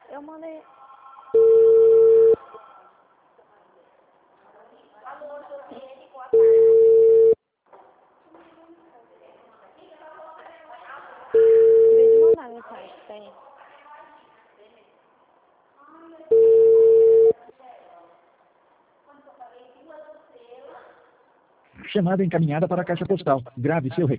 Eu mandei. Acabei de mandar mensagem, tem. Chamada encaminhada para a caixa postal. Grave seu recado.